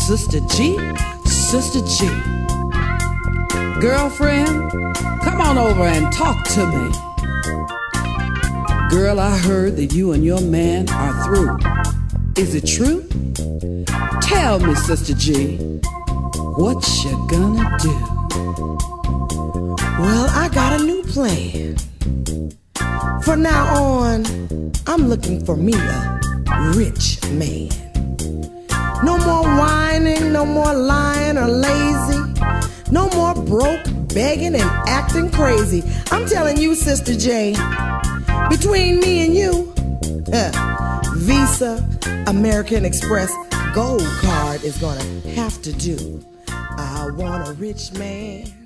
Sister G, Sister G. Girlfriend, come on over and talk to me. Girl, I heard that you and your man are through. Is it true? Tell me, Sister G, what you gonna do? Well, I got a new plan. From now on, I'm looking for me a rich man. No more whining, no more lying or lazy. No more broke, begging, and acting crazy. I'm telling you, Sister J, between me and you, Visa American Express Gold Card is gonna have to do. I want a rich man.